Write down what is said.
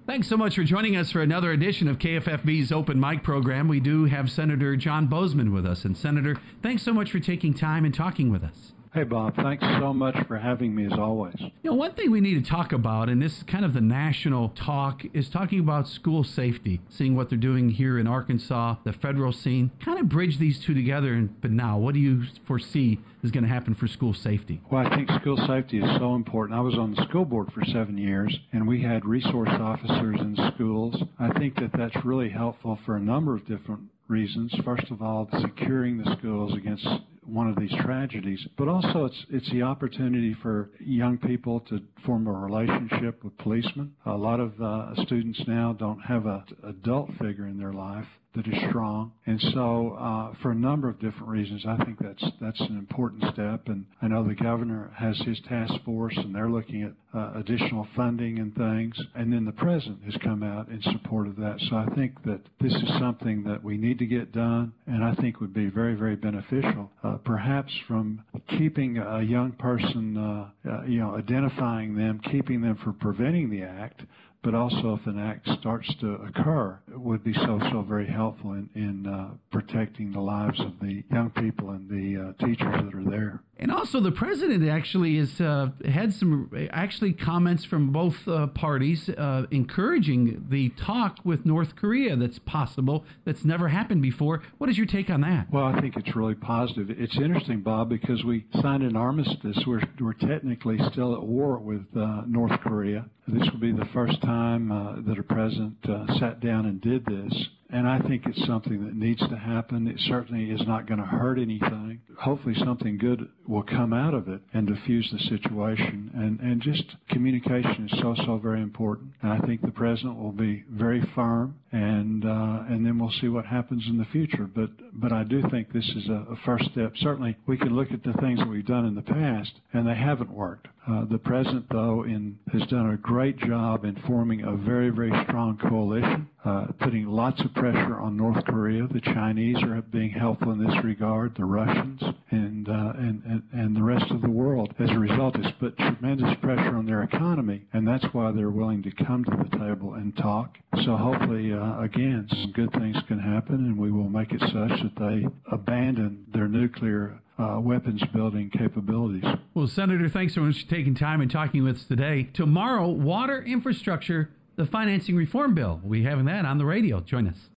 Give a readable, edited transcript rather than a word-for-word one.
Thanks so much for joining us for another edition of KFFB's Open Mic program. We do have Senator John Boozman with us. And Senator, thanks so much for taking time and talking with us. Hey, Bob, thanks so much for having me as always. You know, one thing we need to talk about, and this is kind of the national talk, is talking about school safety, seeing what they're doing here in Arkansas, the federal scene, kind of bridge these two together. But now, what do you foresee is going to happen for school safety? Well, I think school safety is so important. I was on the school board for 7 years, and we had resource officers in schools. I think that that's really helpful for a number of different reasons. First of all, securing the schools against one of these tragedies, but also it's the opportunity for young people to form a relationship with policemen. A lot of students now don't have an adult figure in their life that is strong, and so for a number of different reasons, I think that's an important step. And I know the governor has his task force, and they're looking at additional funding and things. And then the president has come out in support of that. So I think that this is something that we need to get done, and I think would be very, very beneficial. Perhaps from keeping a young person, identifying them, keeping them from preventing the act, but also if an act starts to occur, it would be so very helpful in protecting the lives of the young people and the teachers that are there. And also, the president actually has had some comments from both parties encouraging the talk with North Korea that's possible, that's never happened before. What is your take on that? Well, I think it's really positive. It's interesting, Bob, because we signed an armistice. We're technically still at war with North Korea. This will be the first time that a president sat down and did this. And I think it's something that needs to happen. It certainly is not going to hurt anything. Hopefully something good will come out of it and diffuse the situation. And just communication is so very important. And I think the president will be very firm, and then we'll see what happens in the future. But I do think this is a first step. Certainly we can look at the things that we've done in the past, and they haven't worked. The president, though, has done a great job in forming a very, very strong coalition, putting lots of pressure on North Korea. The Chinese are being helpful in this regard, the Russians, and the rest of the world. As a result, it's put tremendous pressure on their economy, and that's why they're willing to come to the table and talk. So hopefully, again, some good things can happen, and we will make it such that they abandon their nuclear weapons building capabilities. Well, Senator, thanks so much for taking time and talking with us today. Tomorrow, water infrastructure, the financing reform bill. We'll be having that on the radio. Join us.